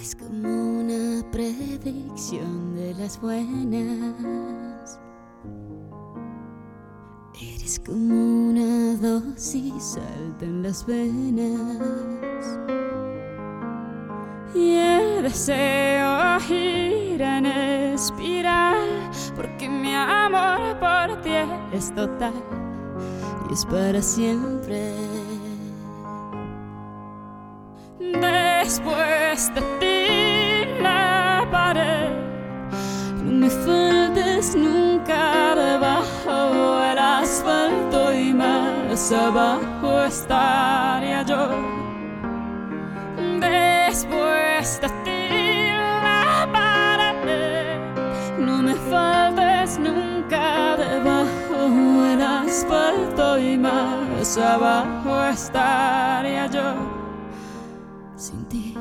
Eres como una predicción de las buenas. Eres como una dosis alta en las venas. Y el deseo gira en espiral, porque mi amor por ti es total y es para siempre. Después de ti la pared, no me faltes nunca debajo del asfalto, y más abajo estaría yo. Después de ti la pared, no me faltes nunca debajo del asfalto, y más abajo estaría yo sin ti.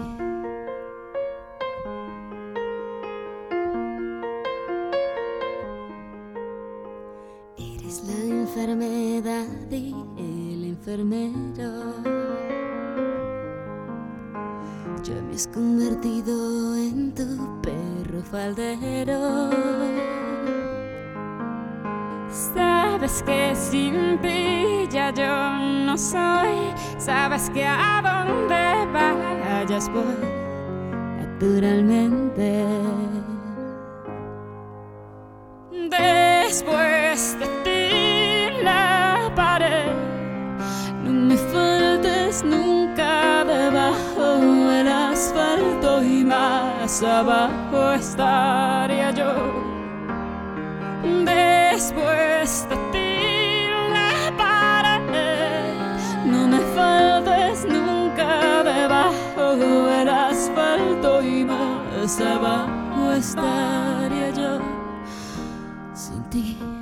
Eres la enfermedad y el enfermero. Ya me has convertido en tu perro faldero. Sabes que sin ti ya yo no soy. Sabes que a donde vayas voy naturalmente. Después de ti la pared, no me faltes nunca debajo del asfalto, y más abajo estaría yo. Después de ti la pared, no me faltes nunca debajo del asfalto, y más abajo estaría yo sin ti.